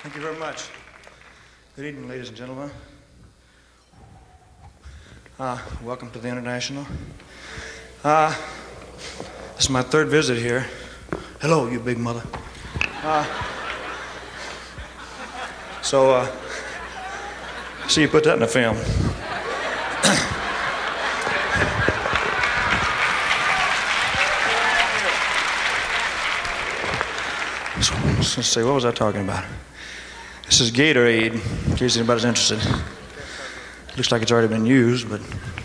Thank you very much. Good evening, ladies and gentlemen. Welcome to the International. This is my third visit here. Hello, you big mother. See, you put that in the film. Let's see, what was I talking about? This is Gatorade, in case anybody's interested. Looks like it's already been used, but...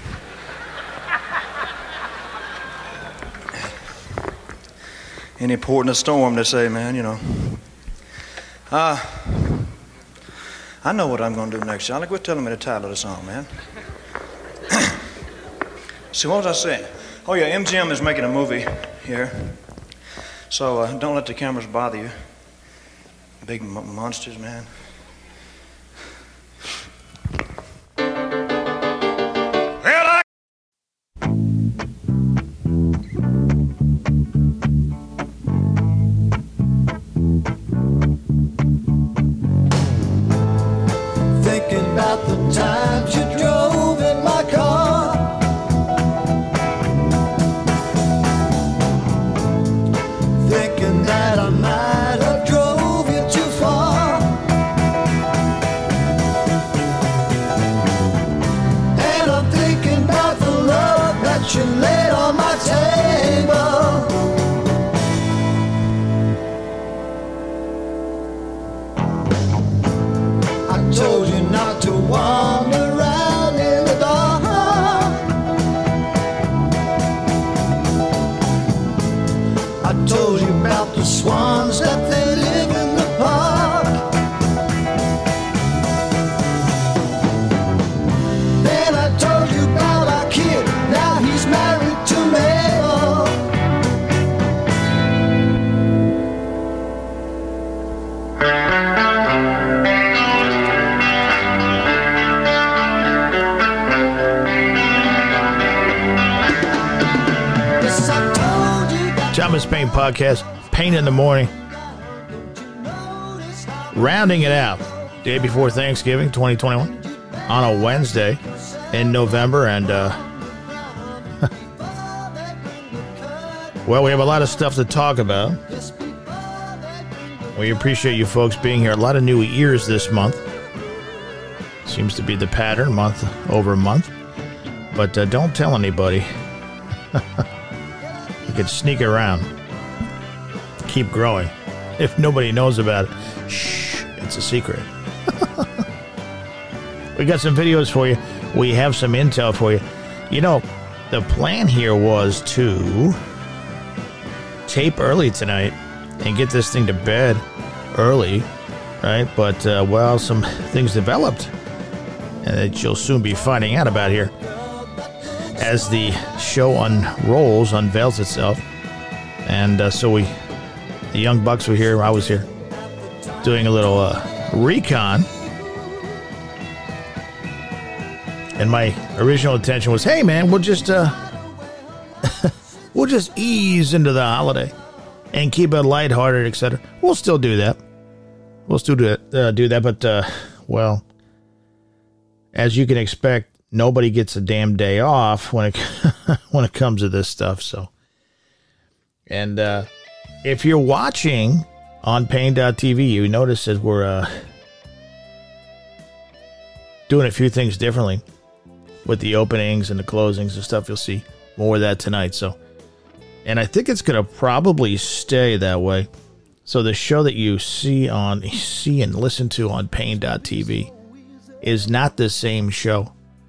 Any port in a storm, they say, man, you know. I know what I'm going to do next, Johnny. Quit telling me the title of the song, man. See, what was I saying? Oh, yeah, MGM is making a movie here. So don't let the cameras bother you. Big monsters, man. Thinking about the times you drove in my car. Thinking that I might have drove you too far. And I'm thinking about the love that you laid on my table. I told you not to wander around in the dark. I told you about the swans that they live in the park. Then I told you about our kid, now he's married to Mabel. Yes, I told you that. Thomas Paine Podcast, Pain in the Morning. Rounding it out, day before Thanksgiving 2021, on a Wednesday in November. And, well, we have a lot of stuff to talk about. We appreciate you folks being here. A lot of new ears this month. Seems to be the pattern, month over month. But don't tell anybody. You could sneak around. Keep growing. If nobody knows about it, shh, it's a secret. We got some videos for you. We have some intel for you. You know, the plan here was to tape early tonight and get this thing to bed early, right? But, well, some things developed and that you'll soon be finding out about here as the show unveils itself. And so the Young Bucks were here, I was here, doing a little recon. And my original intention was, hey, man, we'll just we'll just ease into the holiday and keep it lighthearted, etc. We'll still do that. We'll still do that, but, well, as you can expect, nobody gets a damn day off when it comes to this stuff. So, and if you're watching on Paine.tv, you notice that we're doing a few things differently with the openings and the closings and stuff. You'll see more of that tonight. So, and I think it's going to probably stay that way. So the show that you see and listen to on Paine.tv is not the same show.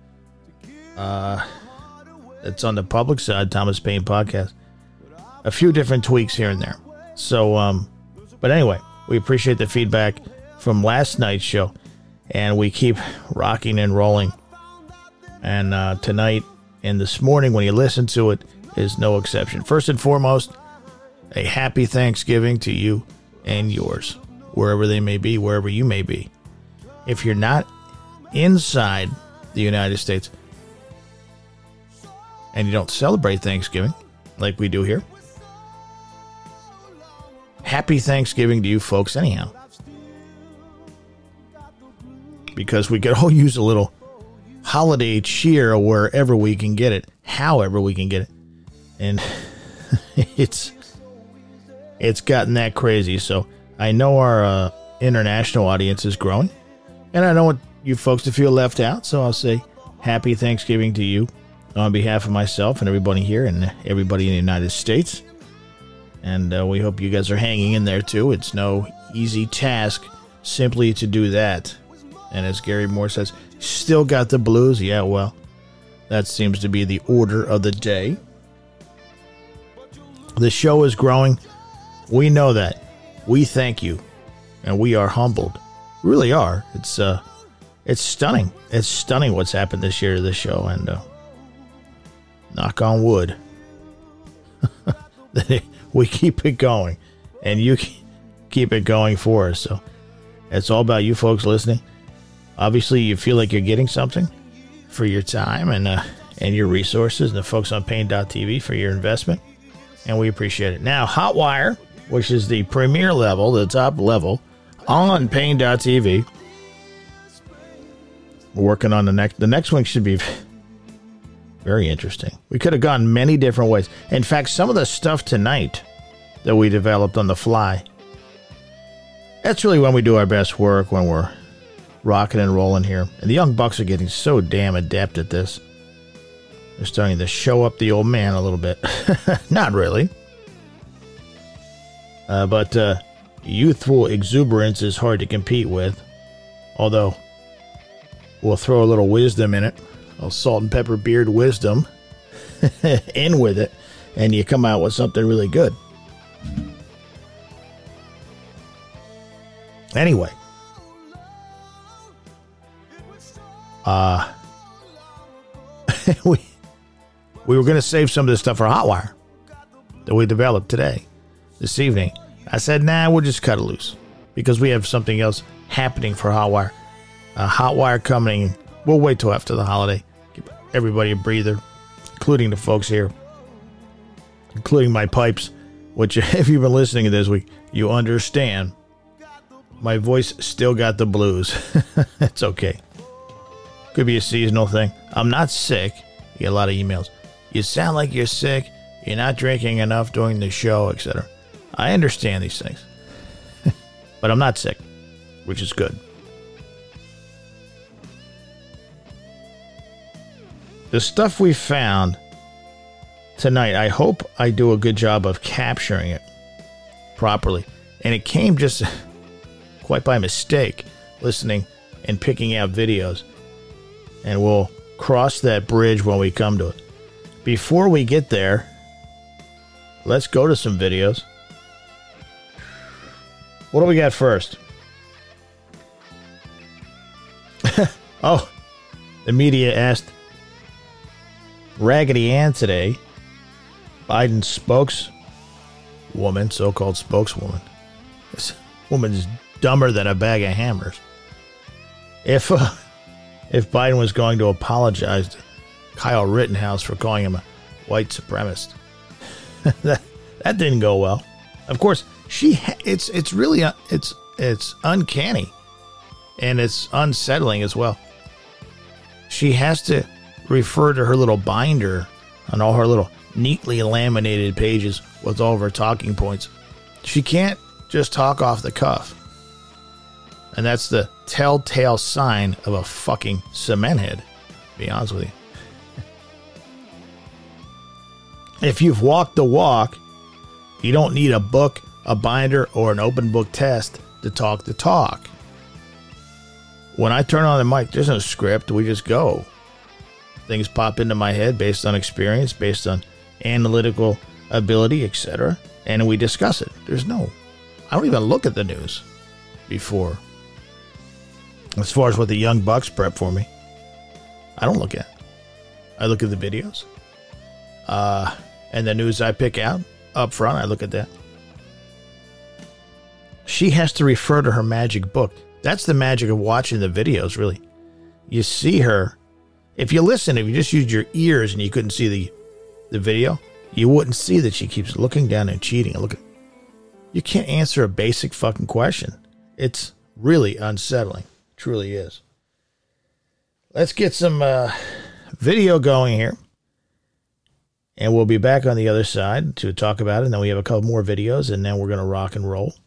It's on the public side, Thomas Paine Podcast. A few different tweaks here and there. So, but anyway, we appreciate the feedback from last night's show, and we keep rocking and rolling. And tonight and this morning, when you listen to it, is no exception. First and foremost, a happy Thanksgiving to you and yours, wherever they may be, wherever you may be. If you're not inside the United States and you don't celebrate Thanksgiving like we do here, happy Thanksgiving to you folks anyhow. because we could all use a little holiday cheer wherever we can get it, however we can get it. And it's gotten that crazy. So I know our international audience is growing, and I don't want you folks to feel left out. So I'll say happy Thanksgiving to you on behalf of myself and everybody here and everybody in the United States. And we hope you guys are hanging in there too. It's no easy task simply to do that. And as Gary Moore says, still got the blues? Yeah, well, that seems to be the order of the day. The show is growing. We know that. We thank you. And we are humbled. We really are. It's stunning. It's stunning what's happened this year to this show. And knock on wood, we keep it going. And you keep it going for us. So it's all about you folks listening. Obviously, you feel like you're getting something for your time and your resources, and the folks on Pain.tv for your investment, and we appreciate it. Now, Hotwire, which is the premier level, the top level, on Pain.tv. We're working on the next one should be very interesting. We could have gone many different ways. In fact, some of the stuff tonight that we developed on the fly, that's really when we do our best work, when we're rocking and rolling here. And the young bucks are getting so damn adept at this. They're starting to show up the old man a little bit. Not really. But youthful exuberance is hard to compete with. Although, we'll throw a little wisdom in it. A little salt and pepper beard wisdom in with it. And you come out with something really good. Anyway. We were going to save some of this stuff for Hotwire that we developed this evening. I said, nah, we'll just cut it loose because we have something else happening for Hotwire. Hotwire coming. We'll wait till after the holiday. Give everybody a breather, including the folks here, including my pipes, which if you've been listening to this week, you understand. My voice still got the blues. It's okay. Could be a seasonal thing. I'm not sick. You get a lot of emails. You sound like you're sick. You're not drinking enough during the show, etc. I understand these things. But I'm not sick, which is good. The stuff we found tonight, I hope I do a good job of capturing it properly. And it came just quite by mistake, listening and picking out videos. And we'll cross that bridge when we come to it. Before we get there, let's go to some videos. What do we got first? Oh, the media asked Raggedy Ann today, Biden's spokeswoman, so-called spokeswoman. This woman is dumber than a bag of hammers. If Biden was going to apologize to Kyle Rittenhouse for calling him a white supremacist. that didn't go well. Of course, it's really uncanny, and it's unsettling as well. She has to refer to her little binder on all her little neatly laminated pages with all of her talking points. She can't just talk off the cuff. And that's the telltale sign of a fucking cement head, to be honest with you. If you've walked the walk, you don't need a book, a binder, or an open book test to talk the talk. When I turn on the mic, there's no script. We just go. Things pop into my head based on experience, based on analytical ability, etc. And we discuss it. I don't even look at the news before. As far as what the young bucks prep for me, I don't look at it. I look at the videos. And the news I pick out up front, I look at that. She has to refer to her magic book. That's the magic of watching the videos, really. You see her. If you just used your ears and you couldn't see the video, you wouldn't see that she keeps looking down and cheating and looking. You can't answer a basic fucking question. It's really unsettling. It truly is. let's get some video going here. And we'll be back on the other side to talk about it. And then we have a couple more videos, and then we're going to rock and roll.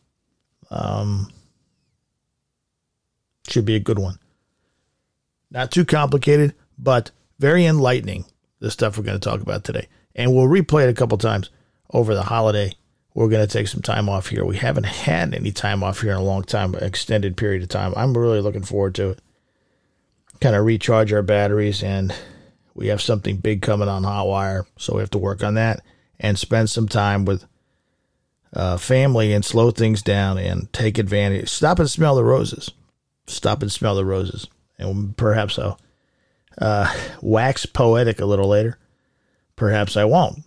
Should be a good one. Not too complicated, but very enlightening, the stuff we're going to talk about today. And we'll replay it a couple times over the holiday. We're going to take some time off here. We haven't had any time off here in a long time, an extended period of time. I'm really looking forward to it. Kind of recharge our batteries, and we have something big coming on Hotwire, so we have to work on that and spend some time with family and slow things down and take advantage. Stop and smell the roses. Stop and smell the roses. And perhaps I'll wax poetic a little later. Perhaps I won't.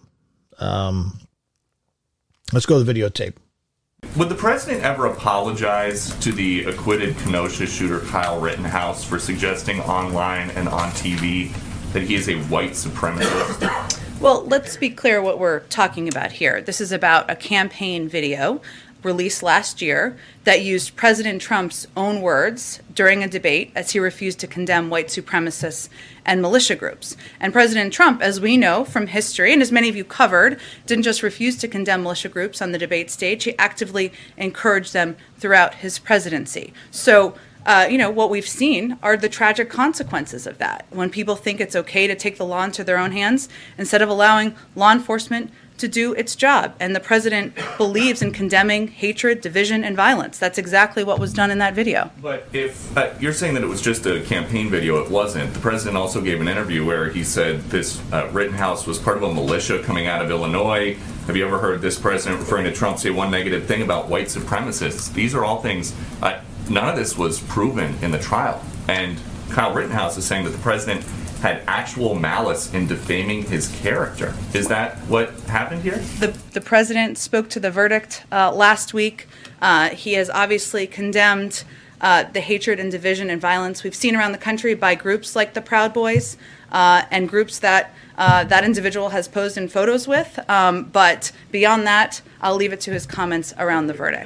Let's go to the videotape. Would the president ever apologize to the acquitted Kenosha shooter Kyle Rittenhouse for suggesting online and on TV that he is a white supremacist? Well, let's be clear what we're talking about here. This is about a campaign video released last year that used President Trump's own words during a debate as he refused to condemn white supremacists and militia groups. And President Trump, as we know from history, and as many of you covered, didn't just refuse to condemn militia groups on the debate stage, he actively encouraged them throughout his presidency. So, what we've seen are the tragic consequences of that. When people think it's okay to take the law into their own hands instead of allowing law enforcement to do its job. And the president believes in condemning hatred, division, and violence. That's exactly what was done in that video. But if you're saying that it was just a campaign video, it wasn't. The president also gave an interview where he said this Rittenhouse was part of a militia coming out of Illinois. Have you ever heard this president referring to Trump say one negative thing about white supremacists? These are all things, none of this was proven in the trial. And Kyle Rittenhouse is saying that the president had actual malice in defaming his character. Is that what happened here? The president spoke to the verdict last week. He has obviously condemned the hatred and division and violence we've seen around the country by groups like the Proud Boys and groups that that individual has posed in photos with. But beyond that, I'll leave it to his comments around the verdict.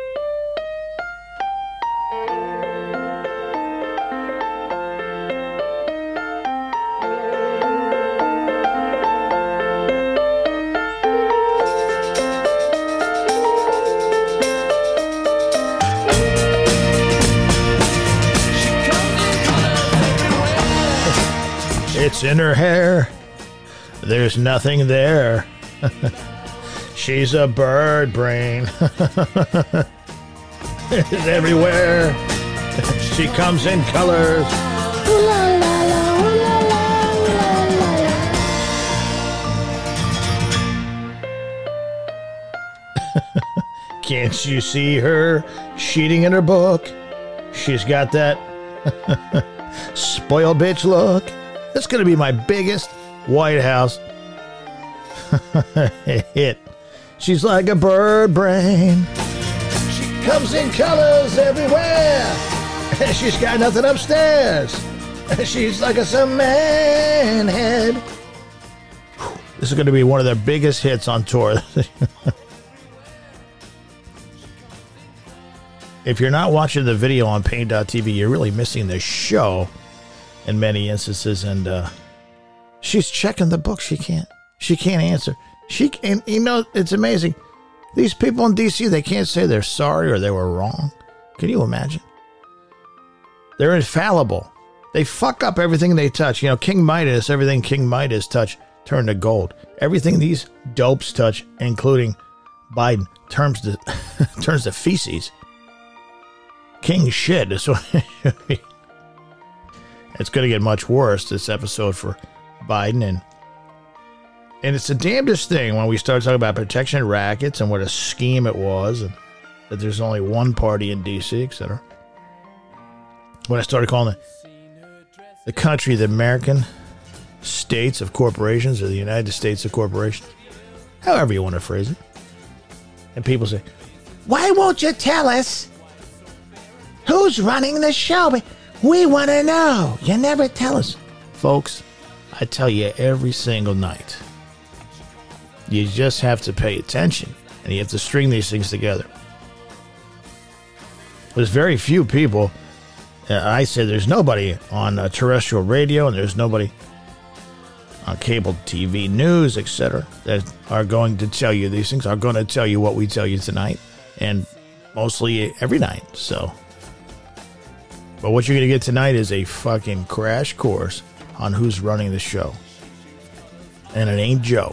It's in her hair. There's nothing there. She's a bird brain. It's everywhere. She comes in colors. Can't you see her cheating in her book? She's got that spoiled bitch look. That's going to be my biggest White House hit. She's like a bird brain. She comes in colors everywhere. She's got nothing upstairs. She's like a cement head. This is going to be one of their biggest hits on tour. If you're not watching the video on Pain.tv, you're really missing the show in many instances. And she's checking the book. She can't answer. And it's amazing. These people in D.C., they can't say they're sorry or they were wrong. Can you imagine? They're infallible. They fuck up everything they touch. King Midas, everything King Midas touched turned to gold. Everything these dopes touch, including Biden, turns to feces. King shit is what it should be. It's going to get much worse, this episode, for Biden. And it's the damnedest thing when we start talking about protection rackets and what a scheme it was, and that there's only one party in D.C., etc. When I started calling the country the American States of Corporations, or the United States of Corporations, however you want to phrase it. And people say, why won't you tell us who's running the show? We want to know. You never tell us. Folks, I tell you every single night. You just have to pay attention, and you have to string these things together. There's very few people I say there's nobody on terrestrial radio and there's nobody on cable TV news, etc., that are going to tell you these things, are going to tell you what we tell you tonight and mostly every night. So, but what you're going to get tonight is a fucking crash course on who's running the show. And it ain't Joe.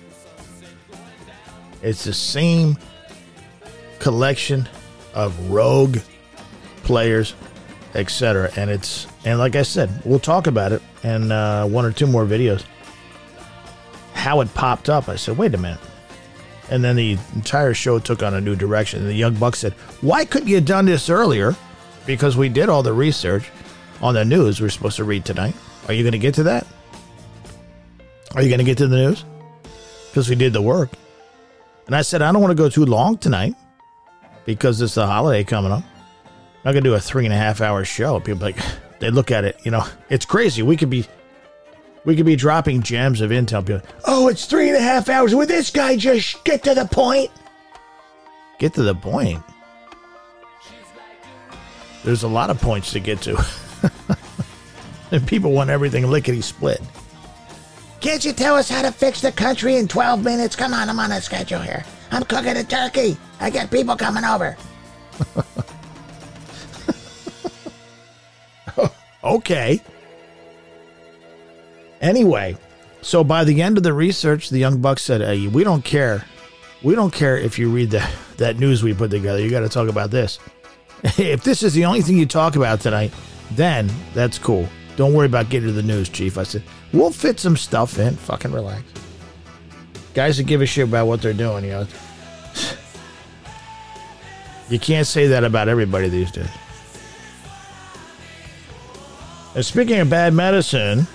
It's the same collection of rogue players, etc. And like I said, we'll talk about it in one or two more videos. How it popped up. I said, wait a minute. And then the entire show took on a new direction. And the Young Buck said, why couldn't you have done this earlier? Because we did all the research on the news we're supposed to read tonight. Are you going to get to that? Are you going to get to the news? Because we did the work. And I said, I don't want to go too long tonight because it's the holiday coming up. I'm not going to do a 3.5 hour show. People like, they look at it, it's crazy. We could be dropping gems of intel. People like, oh, it's 3.5 hours. Would this guy just get to the point? Get to the point? There's a lot of points to get to. And people want everything lickety split. Can't you tell us how to fix the country in 12 minutes? Come on, I'm on a schedule here. I'm cooking a turkey. I got people coming over. Okay. Anyway, so by the end of the research, the Young Buck said, hey, we don't care. We don't care if you read that news we put together. You got to talk about this. If this is the only thing you talk about tonight, then that's cool. Don't worry about getting to the news, Chief. I said, we'll fit some stuff in. Fucking relax. Guys that give a shit about what they're doing, You can't say that about everybody these days. And speaking of bad medicine,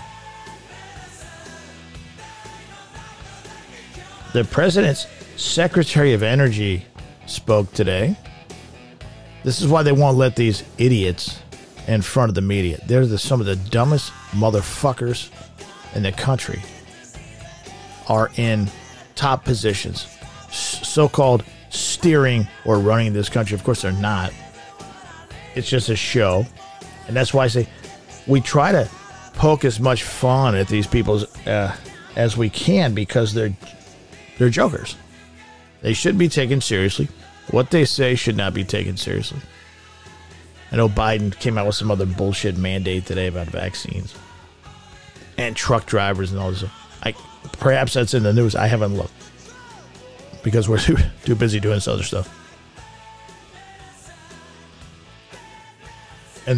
the president's Secretary of Energy spoke today. This is why they won't let these idiots in front of the media. They're some of the dumbest motherfuckers in the country are in top positions, so-called steering or running this country. Of course, they're not. It's just a show. And that's why I say we try to poke as much fun at these people as we can because they're jokers. They should be taken seriously. What they say should not be taken seriously. I know Biden came out with some other bullshit mandate today about vaccines and truck drivers and all this. Perhaps that's in the news. I haven't looked because we're too busy doing this other stuff. And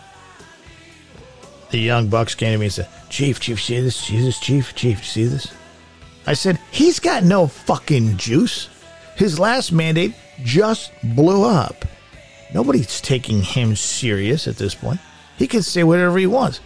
the Young Bucks came to me and said, Chief, see this? See this, Chief, see this? I said, he's got no fucking juice. His last mandate just blew up. Nobody's taking him serious at this point. He can say whatever he wants.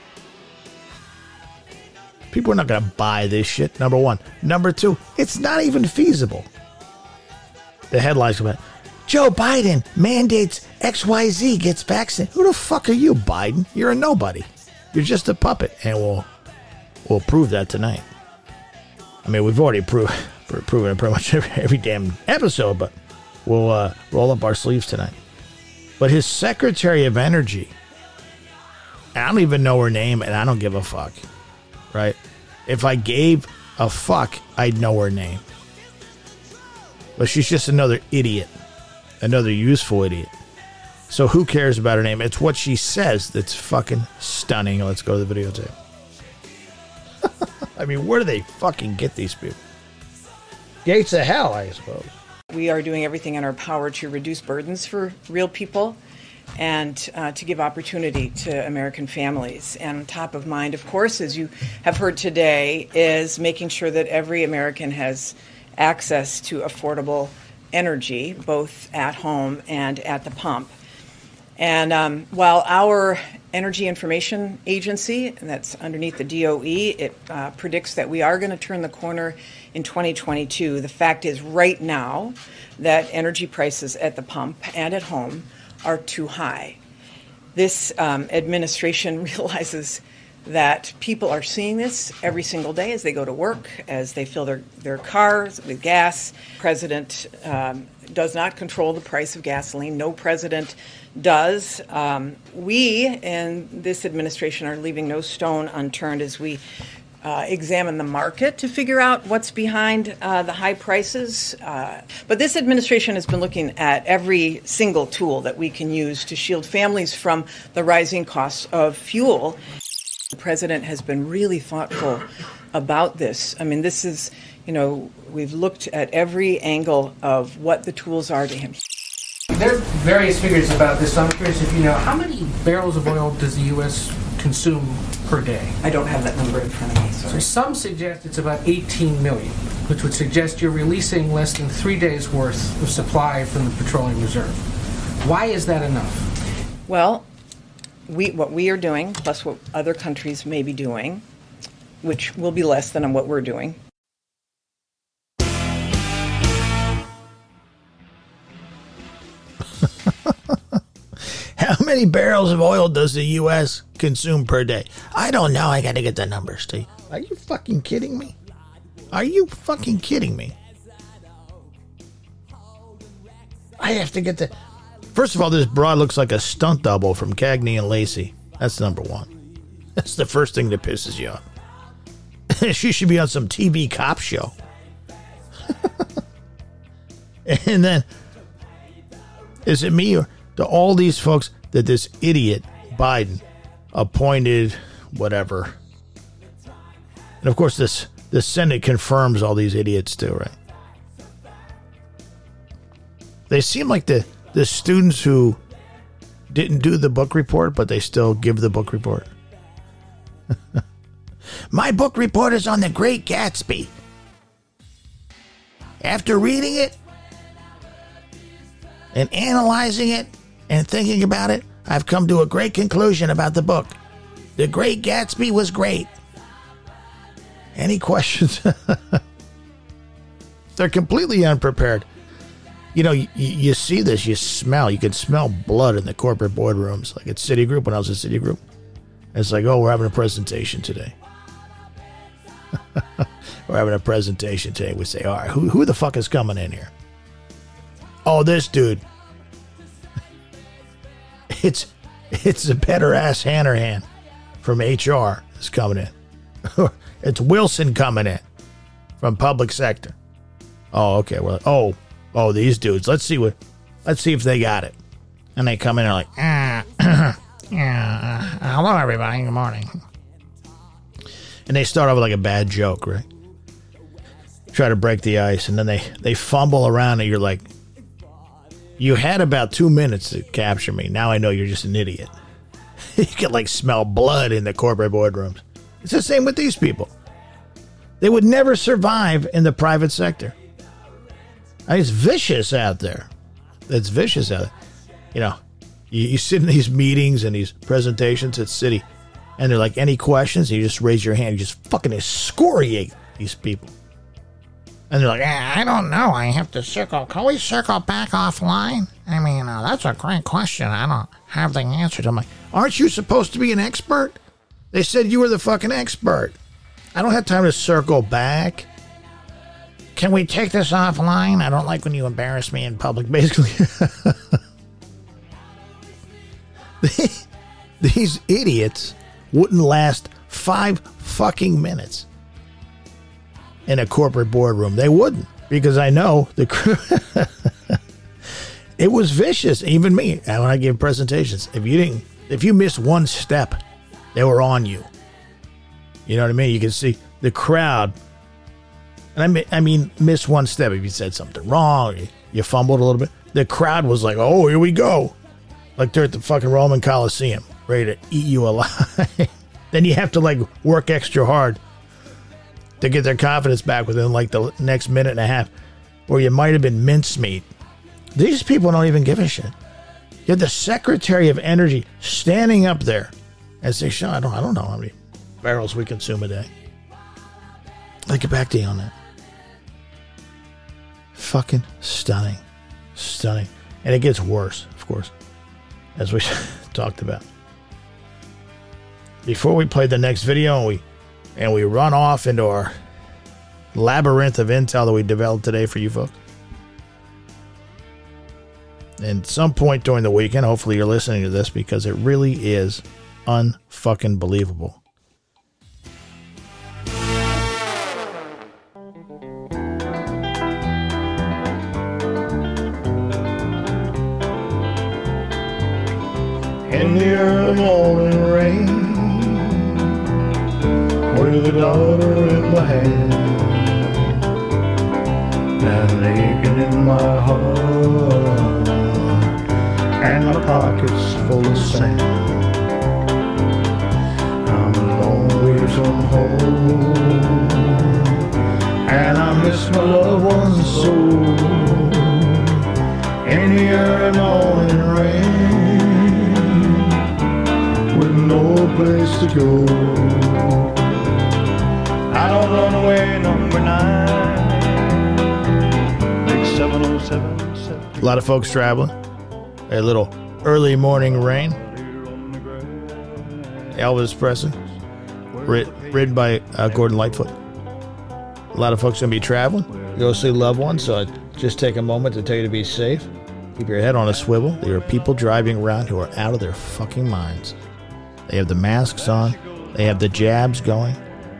People are not going to buy this shit, number one. Number two, it's not even feasible. The headlines come out, Joe Biden mandates XYZ gets vaccinated. Who the fuck are you, Biden? You're a nobody. You're just a puppet. And we'll prove that tonight. I mean, we've already proven it pretty much every damn episode, but we'll roll up our sleeves tonight. But his Secretary of Energy, I don't even know her name, and I don't give a fuck, right? If I gave a fuck, I'd know her name. But she's just another idiot, another useful idiot. So who cares about her name? It's what she says that's fucking stunning. Let's go to the videotape. I mean, where do they fucking get these people? Gates of hell, I suppose. We are doing everything in our power to reduce burdens for real people and to give opportunity to American families. And top of mind, of course, as you have heard today, is making sure that every American has access to affordable energy, both at home and at the pump. And while our Energy Information Agency, and that's underneath the DOE, it predicts that we are going to turn the corner in 2022. The fact is right now that energy prices at the pump and at home are too high. This administration realizes that people are seeing this every single day as they go to work, as they fill their cars with gas. President does not control the price of gasoline. No president does. We in this administration are leaving no stone unturned as we examine the market to figure out what's behind the high prices. But this administration has been looking at every single tool that we can use to shield families from the rising costs of fuel. The president has been really thoughtful about this. I mean, this is, we've looked at every angle of what the tools are to him. There are various figures about this, so I'm curious if you know, how many barrels of oil does the U.S. consume per day? I don't have that number in front of me, So sorry. some suggest it's about 18 million, which would suggest you're releasing less than 3 days' worth of supply from the petroleum reserve. Why is that enough? Well, what we are doing, plus what other countries may be doing, which will be less than what we're doing. How many barrels of oil does the U.S. consume per day? I don't know. I got to get the numbers, Steve. Are you fucking kidding me? Are you fucking kidding me? I have to get the... First of all, this broad looks like a stunt double from Cagney and Lacey. That's number one. That's the first thing that pisses you off. She should be on some TV cop show. And then, is it me or to all these folks that this idiot Biden appointed whatever? And of course, the Senate confirms all these idiots too, right? They seem like the students who didn't do the book report, but they still give the book report. My book report is on The Great Gatsby. After reading it and analyzing it and thinking about it, I've come to a great conclusion about the book. The Great Gatsby was great. Any questions? They're completely unprepared. You see this, you can smell blood in the corporate boardrooms, like at Citigroup, when I was at Citigroup. It's like, oh, we're having a presentation today. We're having a presentation today. We say, all right, who the fuck is coming in here? Oh, this dude. It's a better ass Hanrahan from HR is coming in. It's Wilson coming in from public sector. Oh, okay. Well, oh, these dudes. Let's see if they got it. And they come in and they're like, hello everybody, good morning. And they start off with like a bad joke, right? Try to break the ice, and then they fumble around, and you're like, you had about 2 minutes to capture me. Now I know you're just an idiot. You can like smell blood in the corporate boardrooms. It's the same with these people. They would never survive in the private sector. It's vicious out there. It's vicious out there. You sit in these meetings and these presentations at Citi, and they're like, any questions? And you just raise your hand. You just fucking excoriate these people. And they're like, I don't know. I have to circle. Can we circle back offline? I mean, that's a great question. I don't have the answers. I'm like, aren't you supposed to be an expert? They said you were the fucking expert. I don't have time to circle back. Can we take this offline? I don't like when you embarrass me in public, basically. These idiots wouldn't last 5 fucking minutes in a corporate boardroom. They wouldn't, because I know it was vicious. Even me, when I give presentations, if you missed one step, they were on you. You know what I mean? You can see the crowd. And I mean, miss one step. If you said something wrong, you fumbled a little bit, the crowd was like, oh, here we go. Like they're at the fucking Roman Coliseum, ready to eat you alive. Then you have to like work extra hard to get their confidence back within like the next minute and a half, or you might have been mincemeat. These people don't even give a shit. You have the Secretary of Energy standing up there and say, I don't know how many barrels we consume a day. I'll get back to you on that. Fucking stunning. Stunning. And it gets worse, of course, as we talked about. before we play the next video and we run off into our labyrinth of intel that we developed today for you folks. And some point during the weekend, hopefully you're listening to this because it really is unfucking believable. In the early morning rain, with a daughter in my hand, and aching in my heart, and my pockets full of sand. I'm a long way from home, and I miss my loved ones so. In the early morning rain, with no place to go, I don't run away, number 9, big 707. A lot of folks traveling. A little early morning rain. Elvis Presley, written by Gordon Lightfoot. A lot of folks going to be traveling. Go see loved ones, so just take a moment to tell you to be safe. Keep your head on a swivel. There are people driving around who are out of their fucking minds. They have the masks on. They have the jabs going.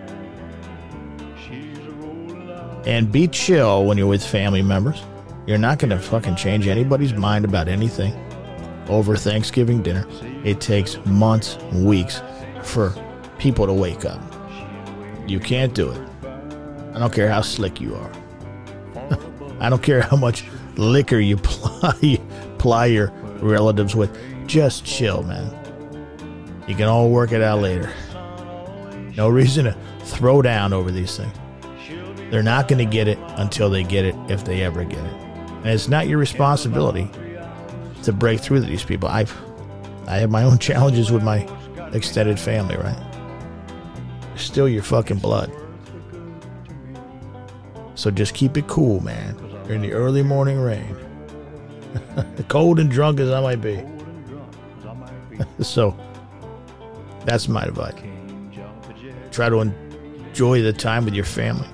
And be chill when you're with family members. You're not going to fucking change anybody's mind about anything over Thanksgiving dinner. It takes months, weeks for people to wake up. You can't do it. I don't care how slick you are. I don't care how much liquor you ply your relatives with. Just chill, man. You can all work it out later. No reason to throw down over these things. They're not going to get it until they get it, if they ever get it. And it's not your responsibility to break through to these people. I have my own challenges with my extended family, right? They're still your fucking blood. So just keep it cool, man. You're in the early morning rain. Cold and drunk as I might be. So that's my advice. Try to enjoy the time with your family.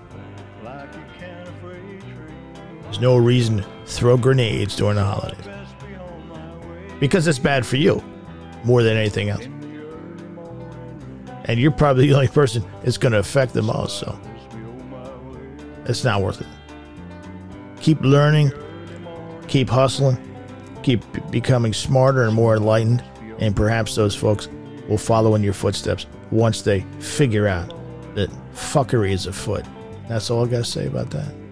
There's no reason to throw grenades during the holidays. Because it's bad for you more than anything else. And you're probably the only person it's going to affect the most, so it's not worth it. Keep learning, keep hustling, keep becoming smarter and more enlightened, and perhaps those folks will follow in your footsteps once they figure out that fuckery is afoot. That's all I got to say about that.